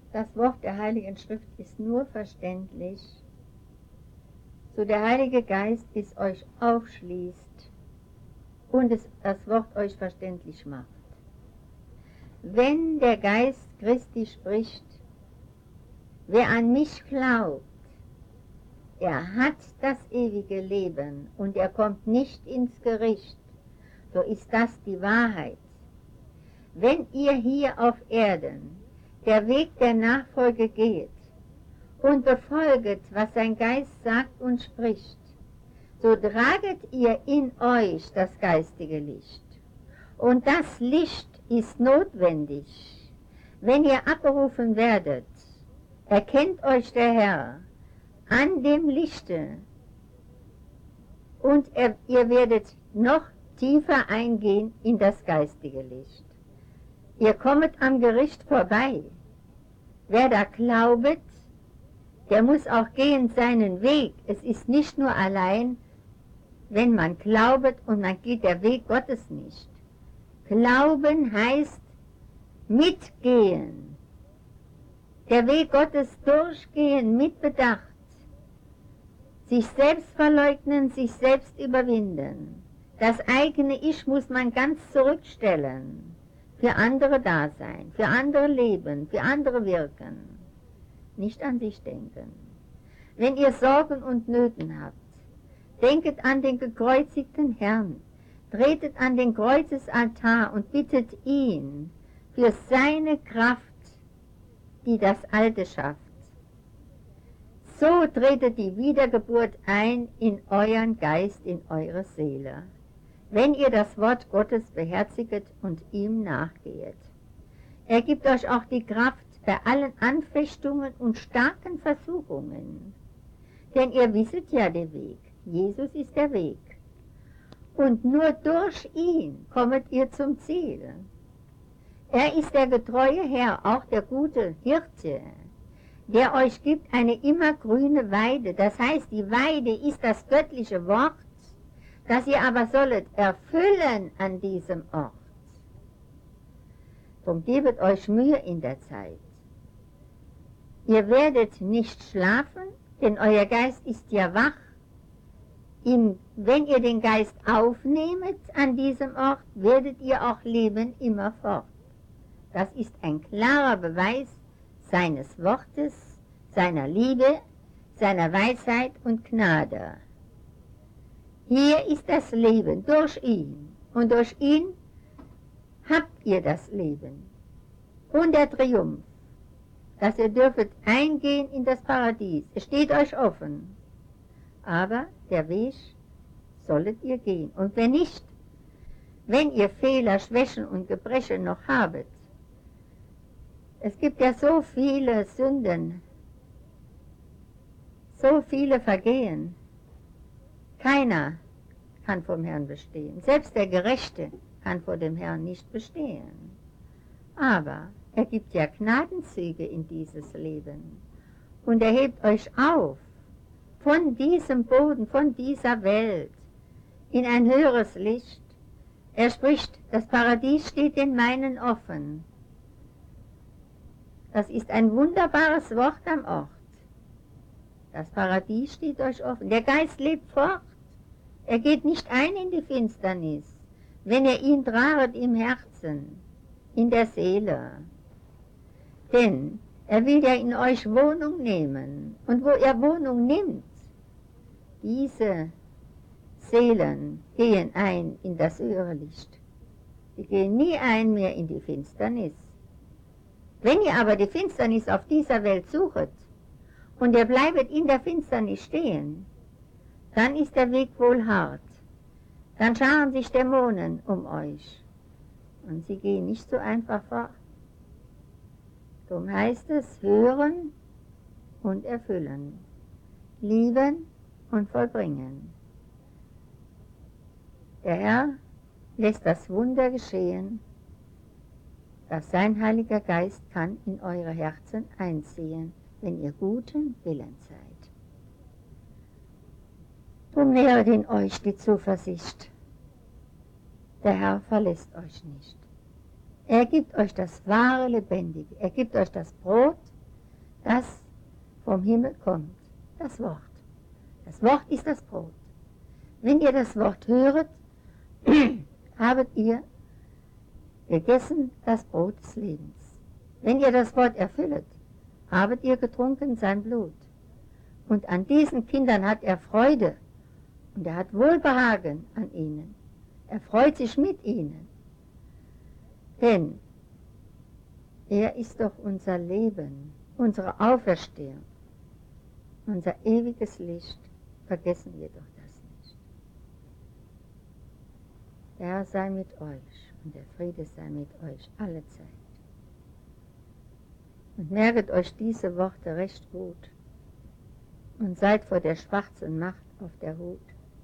Das Wort der Heiligen Schrift ist nur verständlich, so der Heilige Geist es euch aufschließt und das Wort euch verständlich macht. Wenn der Geist Christi spricht, wer an mich glaubt, er hat das ewige Leben und er kommt nicht ins Gericht, so ist das die Wahrheit. Wenn ihr hier auf Erden der Weg der Nachfolge geht und befolget, was sein Geist sagt und spricht, so traget ihr in euch das geistige Licht. Und das Licht ist notwendig. Wenn ihr abberufen werdet, erkennt euch der Herr an dem Lichte und ihr werdet noch tiefer eingehen in das geistige Licht. Ihr kommet am Gericht vorbei. Wer da glaubet, der muss auch gehen seinen Weg. Es ist nicht nur allein, wenn man glaubet und man geht der Weg Gottes nicht. Glauben heißt mitgehen. Der Weg Gottes durchgehen mit Bedacht. Sich selbst verleugnen, sich selbst überwinden. Das eigene Ich muss man ganz zurückstellen. Für andere da sein, für andere leben, für andere wirken. Nicht an sich denken. Wenn ihr Sorgen und Nöten habt, denket an den gekreuzigten Herrn, tretet an den Kreuzesaltar und bittet ihn für seine Kraft, die das Alte schafft. So tretet die Wiedergeburt ein in euren Geist, in eure Seele, wenn ihr das Wort Gottes beherziget und ihm nachgehet. Er gibt euch auch die Kraft bei allen Anfechtungen und starken Versuchungen. Denn ihr wisset ja den Weg. Jesus ist der Weg. Und nur durch ihn kommet ihr zum Ziel. Er ist der getreue Herr, auch der gute Hirte, der euch gibt eine immergrüne Weide. Das heißt, die Weide ist das göttliche Wort, das ihr aber sollet erfüllen an diesem Ort. Drum gebet euch Mühe in der Zeit. Ihr werdet nicht schlafen, denn euer Geist ist ja wach. Wenn ihr den Geist aufnehmet an diesem Ort, werdet ihr auch leben immerfort. Das ist ein klarer Beweis seines Wortes, seiner Liebe, seiner Weisheit und Gnade. Hier ist das Leben durch ihn und durch ihn habt ihr das Leben und der Triumph, dass ihr dürfet eingehen in das Paradies. Es steht euch offen, aber der Weg sollet ihr gehen. Und wenn nicht, wenn ihr Fehler, Schwächen und Gebrechen noch habet, es gibt ja so viele Sünden, so viele Vergehen. Keiner kann vom Herrn bestehen. Selbst der Gerechte kann vor dem Herrn nicht bestehen. Aber er gibt ja Gnadenzüge in dieses Leben. Und er hebt euch auf von diesem Boden, von dieser Welt, in ein höheres Licht. Er spricht, das Paradies steht den Meinen offen. Das ist ein wunderbares Wort am Ort. Das Paradies steht euch offen. Der Geist lebt fort. Er geht nicht ein in die Finsternis, wenn ihr ihn traget im Herzen, in der Seele. Denn er will ja in euch Wohnung nehmen. Und wo er Wohnung nimmt, diese Seelen gehen ein in das höhere Licht. Die gehen nie ein mehr in die Finsternis. Wenn ihr aber die Finsternis auf dieser Welt suchet und ihr bleibet in der Finsternis stehen, dann ist der Weg wohl hart. Dann scharen sich Dämonen um euch und sie gehen nicht so einfach fort. Darum heißt es, hören und erfüllen, lieben und vollbringen. Der Herr lässt das Wunder geschehen, dass sein Heiliger Geist kann in eure Herzen einziehen, wenn ihr guten Willens seid. Drum nähret in euch die Zuversicht. Der Herr verlässt euch nicht. Er gibt euch das wahre Lebendige. Er gibt euch das Brot das vom Himmel kommt, das Wort. Das Wort ist das Brot. Wenn ihr das Wort höret, habet ihr gegessen das Brot des Lebens. Wenn ihr das Wort erfüllet, habet ihr getrunken sein Blut. Und an diesen Kindern hat er Freude und er hat Wohlbehagen an ihnen. Er freut sich mit ihnen. Denn er ist doch unser Leben, unsere Auferstehung, unser ewiges Licht. Vergessen wir doch das nicht. Der Herr sei mit euch und der Friede sei mit euch alle Zeit. Und merket euch diese Worte recht gut und seid vor der schwarzen Macht auf der Hut.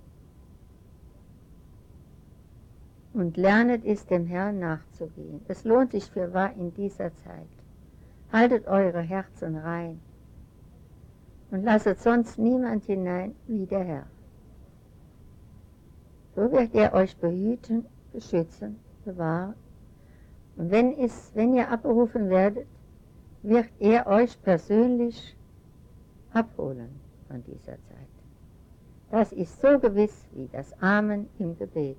Und lernet es, dem Herrn nachzugehen. Es lohnt sich fürwahr in dieser Zeit. Haltet eure Herzen rein und lasset sonst niemand hinein wie der Herr. So wird er euch behüten, beschützen, bewahren. Und wenn ihr abberufen werdet, wird er euch persönlich abholen von dieser Zeit. Das ist so gewiss wie das Amen im Gebet.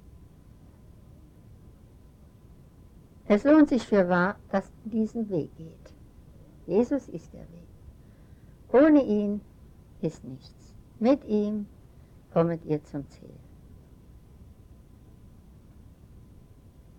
Es lohnt sich fürwahr, dass ihr diesen Weg geht. Jesus ist der Weg. Ohne ihn ist nichts. Mit ihm kommet ihr zum Ziel.